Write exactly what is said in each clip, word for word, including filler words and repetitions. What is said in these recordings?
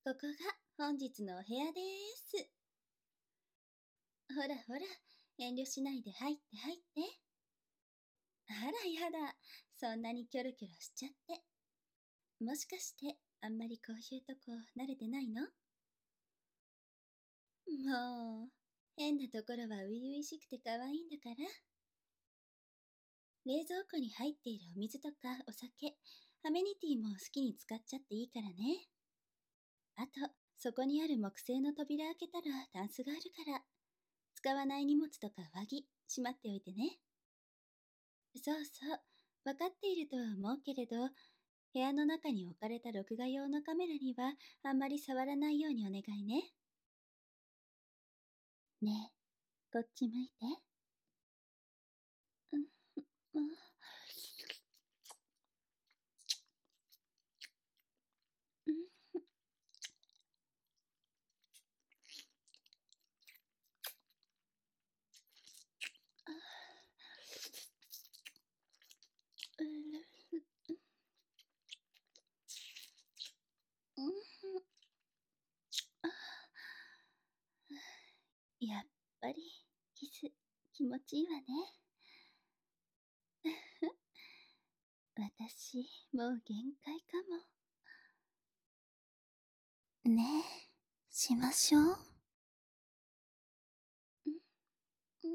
ここが本日のお部屋です。ほらほら、遠慮しないで入って入って。あらやだ、そんなにキョロキョロしちゃって。もしかしてあんまりこういうとこ慣れてないの？もう、変なところは初々しくて可愛いんだから。冷蔵庫に入っているお水とかお酒、アメニティも好きに使っちゃっていいからね。あと、そこにある木製の扉開けたらタンスがあるから、使わない荷物とか上着、しまっておいてね。そうそう、わかっているとは思うけれど、部屋の中に置かれた録画用のカメラにはあんまり触らないようにお願いね。ねえ、こっち向いて。うん、うん、うん、あ、うる、うん、あ、やっぱり、キス、気持ちいいわね。私、もう限界かも。ねえ、しましょう。うん、うん、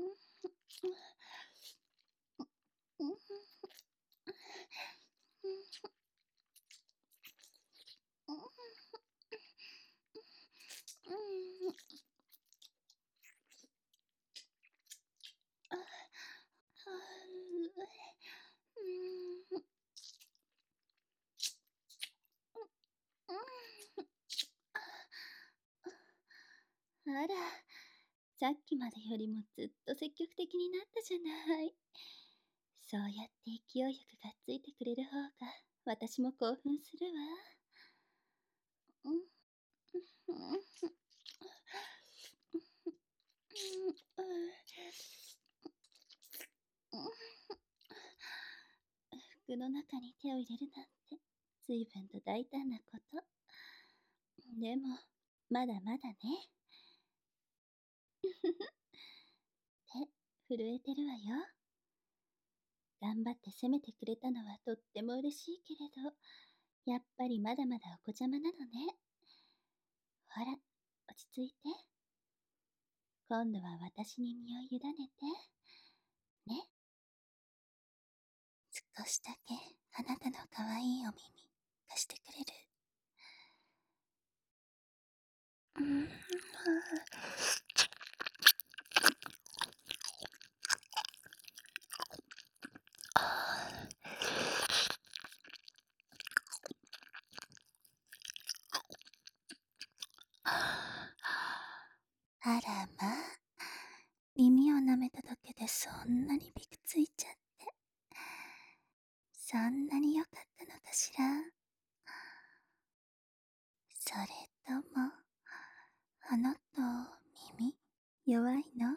うん、うん、うん、うん、あ、あ、うん、うん、あら、さっきまでよりもずっと積極的になったじゃない。そうやって勢いよくがっついてくれる方が私も興奮するわ。うん、うん、うん、うん、服の中に手を入れるなんて随分と大胆なこと。でも、まだまだね。手、震えてるわよ。頑張って攻めてくれたのはとっても嬉しいけれど、やっぱりまだまだお子ちゃまなのね。ほら、落ち着いて。今度は私に身を委ねて。ね。少しだけあなたの可愛いお耳貸してくれる？うん、あらまあ、耳を舐めただけでそんなにびくついちゃって、そんなに良かったのかしら。それとも、あなた、耳、弱いの？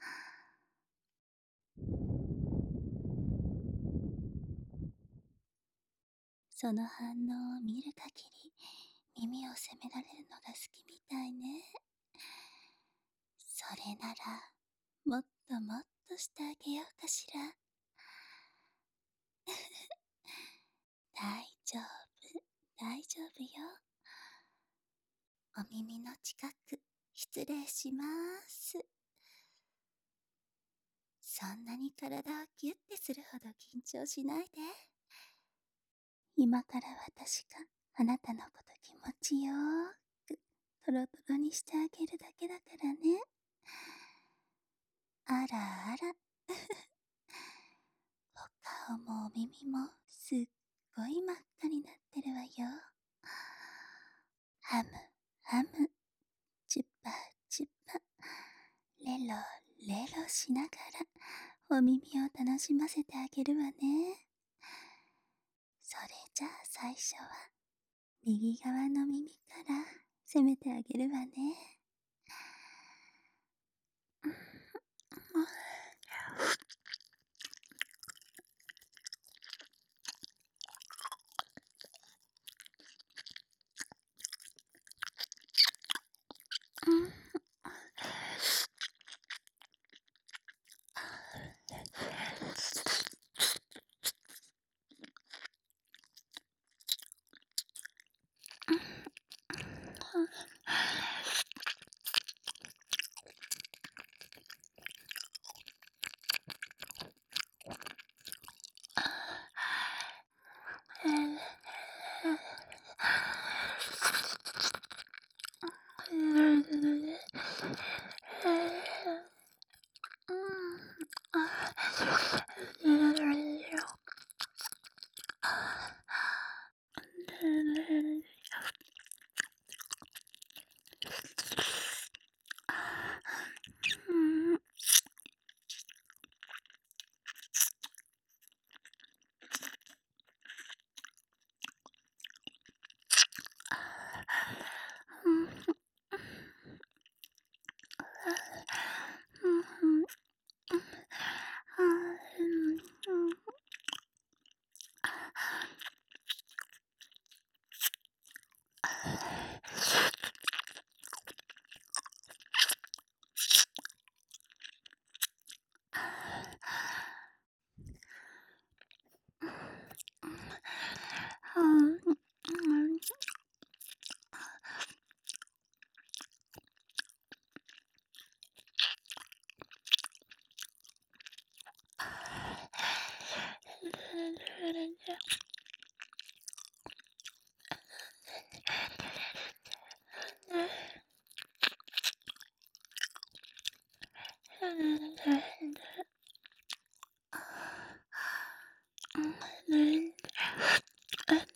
その反応を見る限り、耳を責められるのが好きみたいね。それなら、もっともっとしてあげようかしら。大丈夫、大丈夫よ。お耳の近く、失礼します。そんなに体をギュッてするほど緊張しないで。今から私があなたのこと気持ちよーくトロトロにしてあげるだけだからね。あらあら。お顔もお耳もすっごい真っ赤になってるわよ。ハム、ハム、チュッパチュッパ、レロ、レロしながらお耳を楽しませてあげるわね。それじゃあ最初は右側の耳から攻めてあげるわね。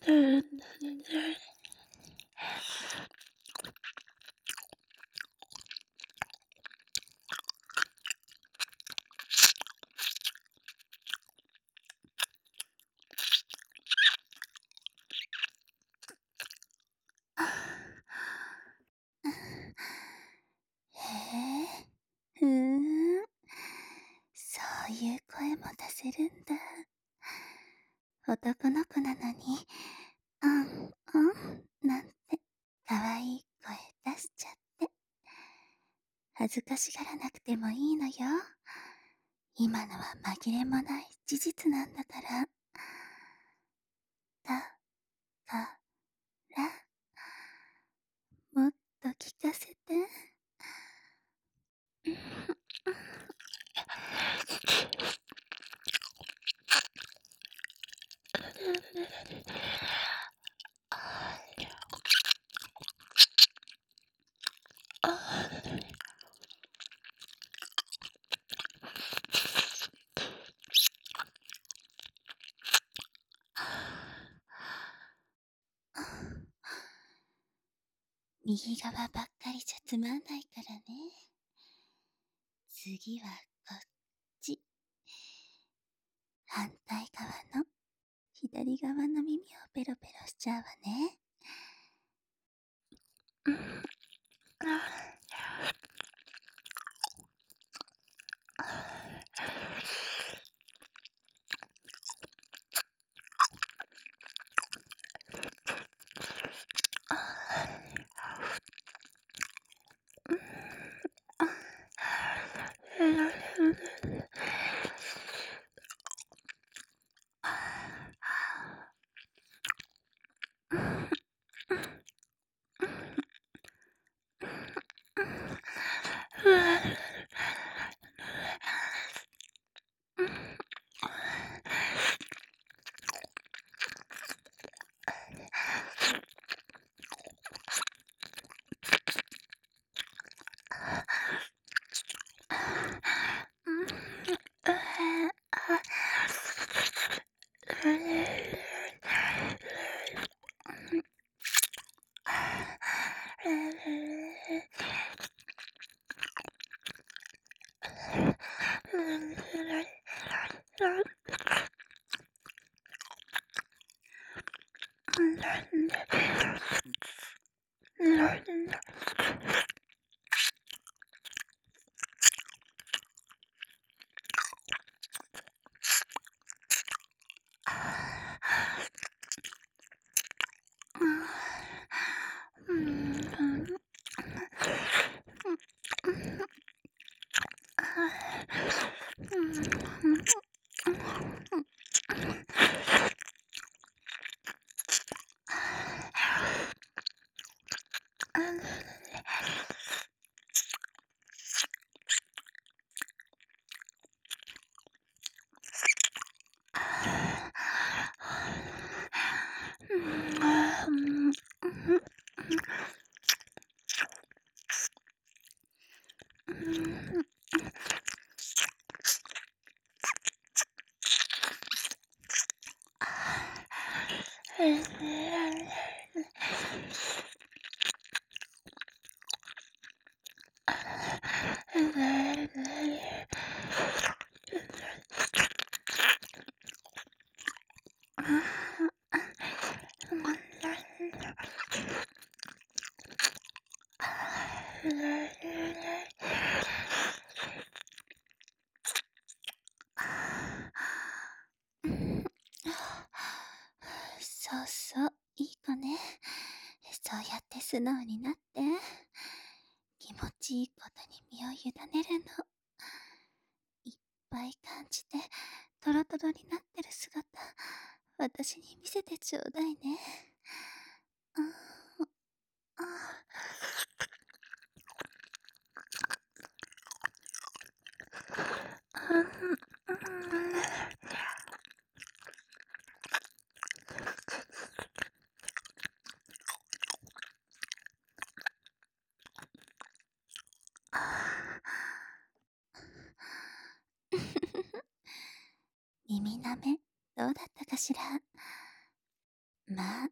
へえ、ふーん。そういう声も出せるんだ。男の子なのに、うんうんなんて、かわいい声出しちゃって。恥ずかしがらなくてもいいのよ。今のは紛れもない事実なんだから。だ、から、もっと聞かせて。右側ばっかりじゃつまんないからね。次はこっち。反対側の左側の耳をペロペロしちゃうわね。そうそう、いい子ね。そうやって素直になって。気持ちいいことに身を委ねるの。いっぱい感じて、トロトロになってる姿、私に見せてちょうだいね。うん、あ耳なめ、どうだったかしら。ま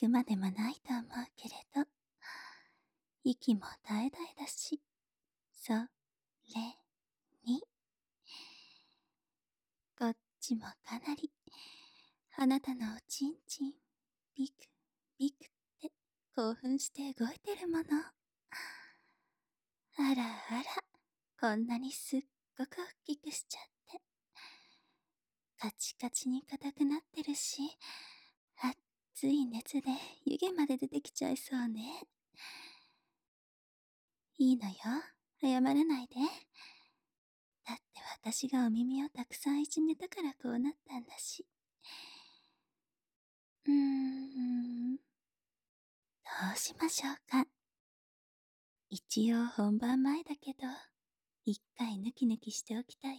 くまでもないと思うけれど、息も絶え絶えだし、それに、こっちもかなり、あなたのおちんちん、ビク、ビクって興奮して動いてるもの。あらあら、こんなにすっごく大きくしちゃって。カチカチに硬くなってるし、熱い熱で湯気まで出てきちゃいそうね。いいのよ、謝らないで。だって私がお耳をたくさんいじめたからこうなったんだし。うーん、どうしましょうか。一応本番前だけど、一回ヌキヌキしておきたい？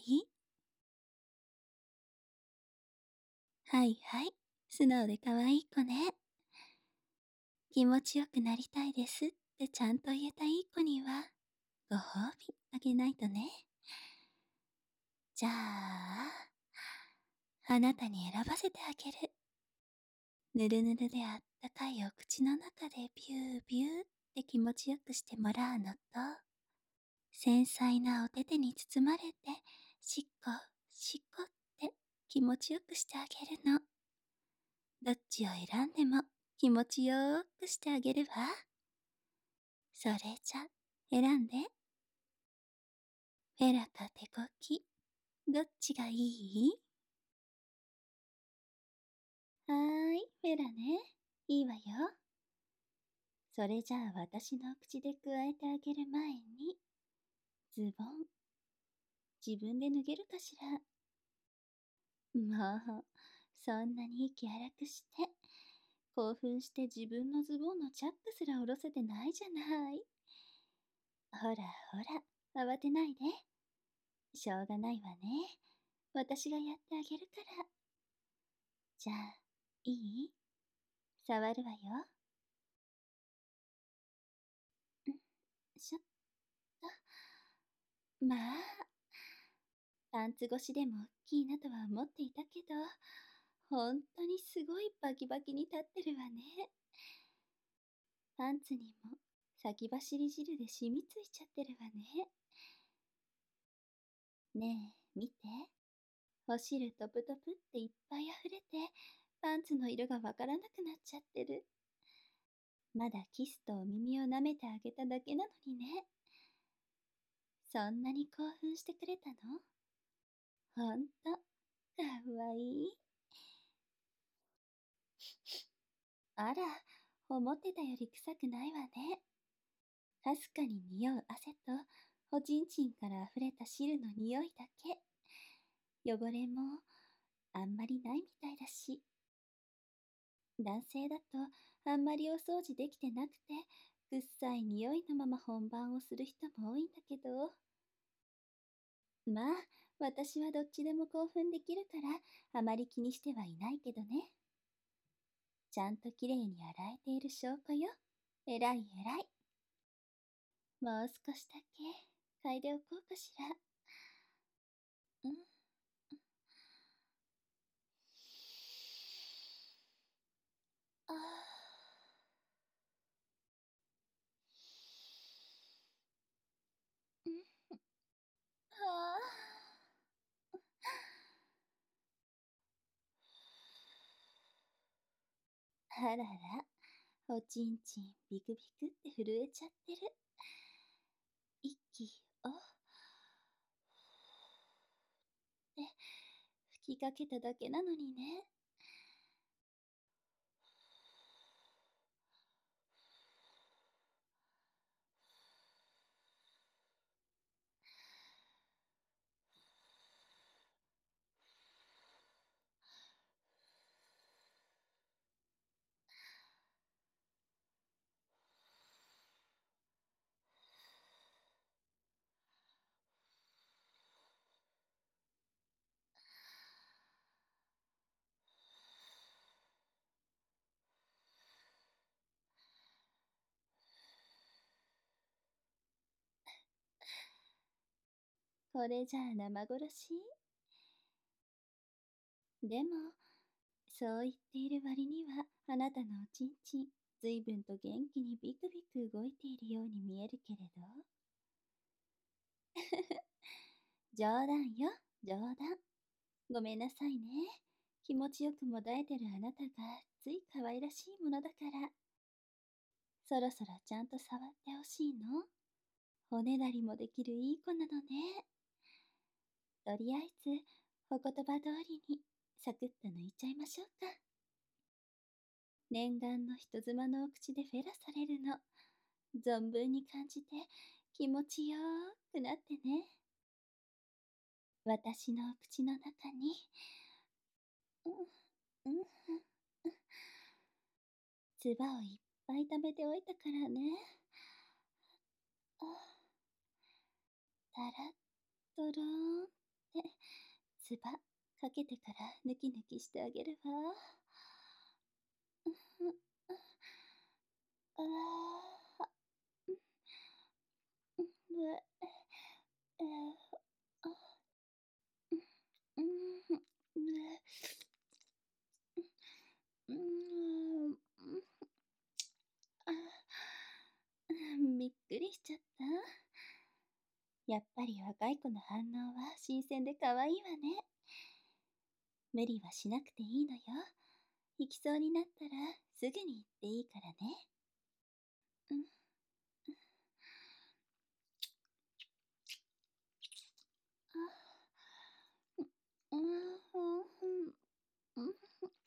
はいはい、素直で可愛い子ね。気持ちよくなりたいですってちゃんと言えたいい子には、ご褒美あげないとね。じゃあ、あなたに選ばせてあげる。ぬるぬるであったかいお口の中でビュービューって気持ちよくしてもらうのと、繊細なお手手に包まれて、しっこ、しっこって気持ちよくしてあげるの。どっちを選んでも気持ちよーくしてあげるわ。それじゃ、選んで。フェラか手こき、どっちがいい？はーい、フェラね。いいわよ。それじゃあ私の口でくわえてあげる前に、ズボン、自分で脱げるかしら。もう、そんなに息荒くして、興奮して自分のズボンのチャックすら下ろせてないじゃない。ほらほら、慌てないで。しょうがないわね。私がやってあげるから。じゃあ、いい？触るわよ。んしょっと。まあ、パンツ越しでも大きいなとは思っていたけど、本当にすごいバキバキに立ってるわね。パンツにも先走り汁で染みついちゃってるわね。ねえ、見て。お汁トプトプっていっぱい溢れて、パンツの色がわからなくなっちゃってる。まだキスとお耳を舐めてあげただけなのにね。そんなに興奮してくれたの？ほんと、かわいい。あら、思ってたより臭くないわね。かすかに匂う汗と、おちんちんから溢れた汁の匂いだけ。汚れも、あんまりないみたいだし。男性だと、あんまりお掃除できてなくて、臭い匂いのまま本番をする人も多いんだけど。まあ、私はどっちでも興奮できるから、あまり気にしてはいないけどね。ちゃんときれいに洗えている証拠よ。えらいえらい。もう少しだけ嗅いでおこうかしら。うん。ああ。うん。ああ。あらら、おちんちんビクビクって震えちゃってる。息を、って吹きかけただけなのにね。これじゃあ生殺し？でも、 そう言っている割には、あなたのおちんちん、ずいぶんと元気にビクビク動いているように見えるけれど。冗談よ、冗談。ごめんなさいね。気持ちよくもだえてるあなたがつい可愛らしいものだから。そろそろちゃんと触ってほしいの。おねだりもできるいい子なのね。とりあえず、お言葉通りにサクッと抜いちゃいましょうか。念願の人妻のお口でフェラされるの。存分に感じて気持ちよーくなってね。私のお口の中に、うん、うん、唾をいっぱい食べておいたからね。あ、たらっとろーんって唾かけてからヌキヌキしてあげるわ。うん、ああ、うん、うえ、あ、うん、ううん、あ、びっくりしちゃった。やっぱり若い子の反応は新鮮で可愛いわね。無理はしなくていいのよ。行きそうになったらすぐに行っていいからね。うん、あ、うん、うん、うん、うん、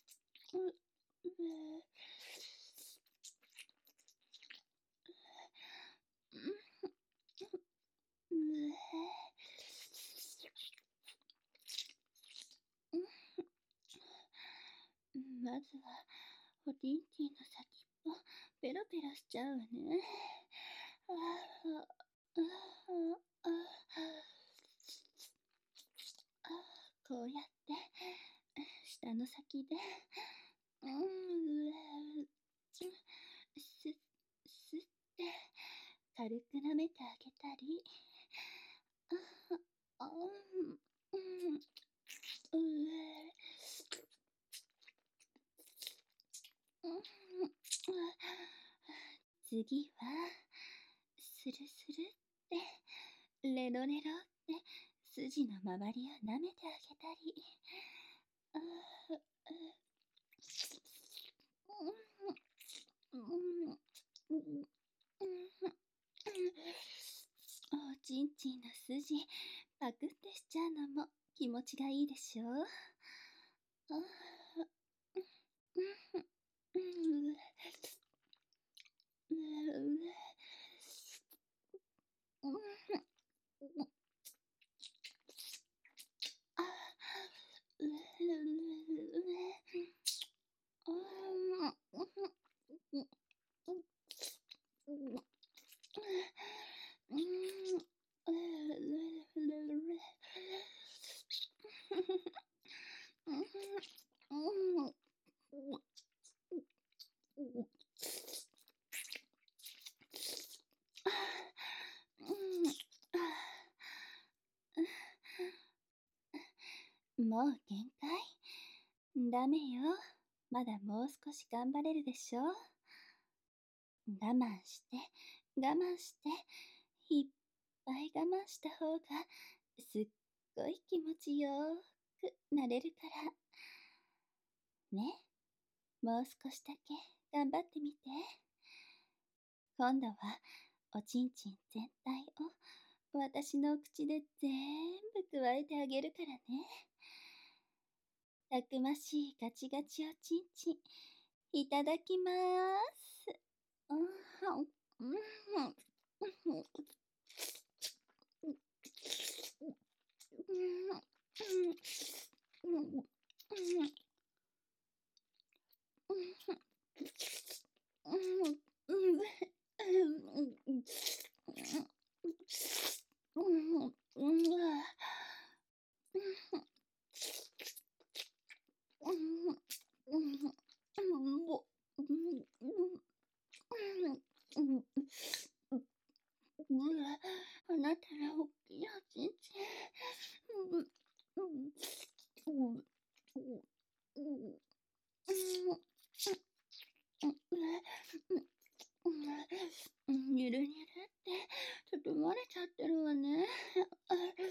うん、まずは、おちんちんの先っぽ、ペロペロしちゃうわね。ああ、ああ、ああ、こうやって、下の先で、うん、す、すって、軽く舐めてあげたり、あ、あ、うん、うん、うん、次は、スルスルって、レロレロって筋の周りを舐めてあげたり、あーうんうんうんおちんちんの筋パクってしちゃうのも気持ちがいいでしょ。あうんうんうんあうもう限界。ダメよ。まだもう少し頑張れるでしょ。我慢して、我慢して、いっぱい我慢した方が、すっごい気持ちよーくなれるから。ね、もう少しだけ頑張ってみて。今度は、おちんちん全体を、私の口で全部加えてあげるからね。たくましいガチガチおちんちん、いただきまーす。うん、うん、うん、うん、あなたの大きなおちんちん。 にるにるって包まれちゃってるわね。あ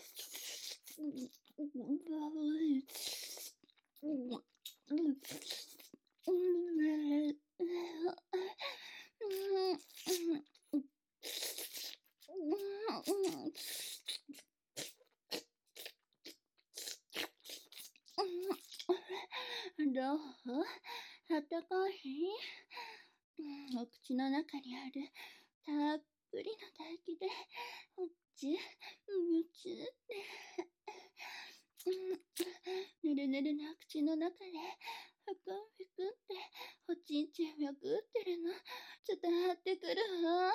どうあったかいうんお口の中にあるたっぷりの唾液で、おっち、むちゅってうんぬるぬるな口の中で、ふくんふくんっておちんちんめくってるの伝わってくるわ。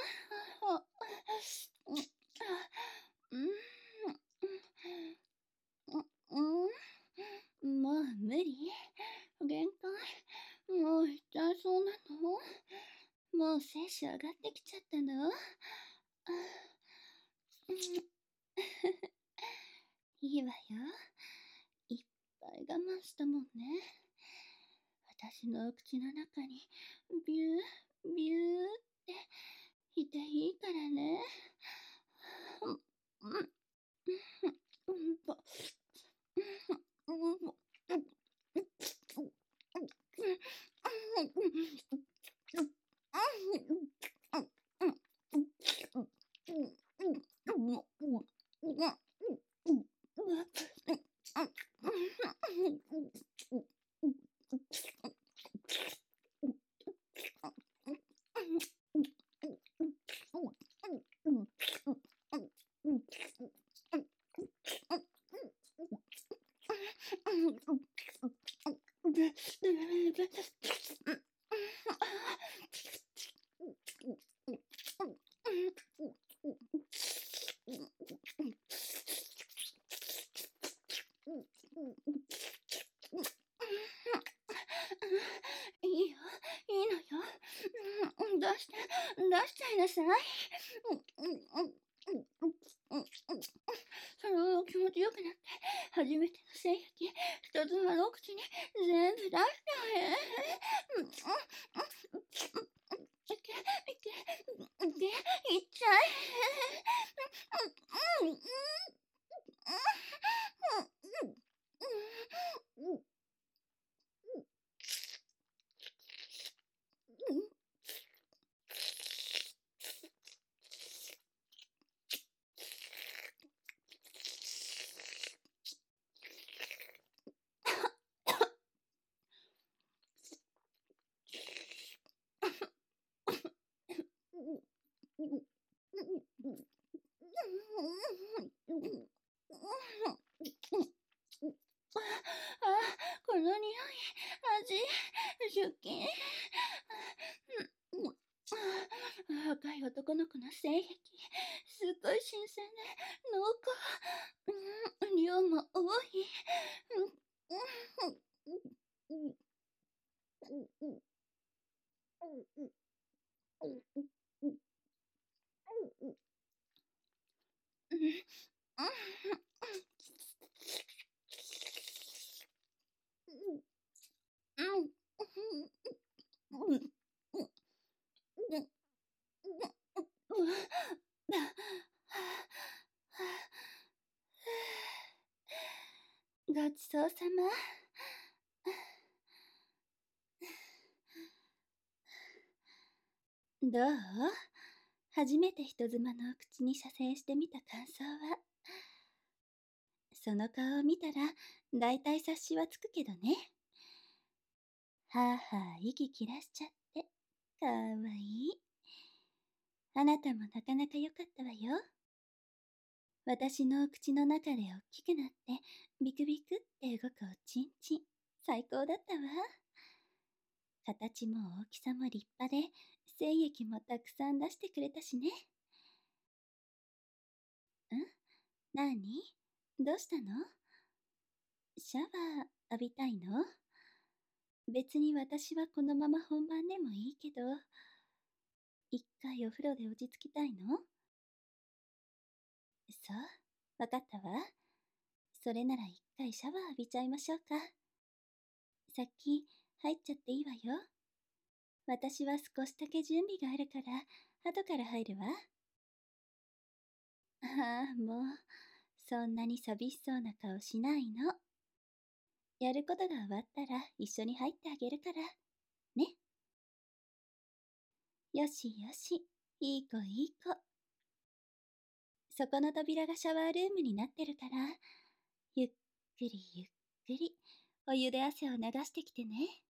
うんうんうんもう無理限界もう痛いそうなのもう精子上がってきちゃったのあうんいいわよ。いっぱい我慢したもんね。私のお口の中にビュービューっていていいからね。うんうんうんうんいいよ、いいのよ。うん出して、出しちゃいなさい。うんうんうんその気持ちよくなって、初めての精液、人妻の口に全部出しちゃえ。うんうんうんいけ、いけ、いけ、いっちゃえ。うんうんうんうんうんうんあ、この匂い、味、出勤。若い男の子の性癖、すっごい新鮮で濃厚。うん、量も多い。ごちそうさま。どう初めて人妻のお口に射精してみた感想は。その顔を見たら、だいたい察しはつくけどね。はあはあ息切らしちゃって、かわいい。あなたもなかなか良かったわよ。私のお口の中で大きくなって、ビクビクって動くおちんちん。最高だったわ。形も大きさも立派で、精液もたくさん出してくれたしね。んなにどうしたのシャワー浴びたいの別に私はこのまま本番でもいいけど、一回お風呂で落ち着きたいのそう、わかったわ。それなら一回シャワー浴びちゃいましょうか。先、入っちゃっていいわよ。 私は少しだけ準備があるから、後から入るわ。ああ、もう、そんなに寂しそうな顔しないの。やることが終わったら一緒に入ってあげるから。ね。よしよし。いい子いい子。そこの扉がシャワールームになってるから、ゆっくりゆっくり、お湯で汗を流してきてね。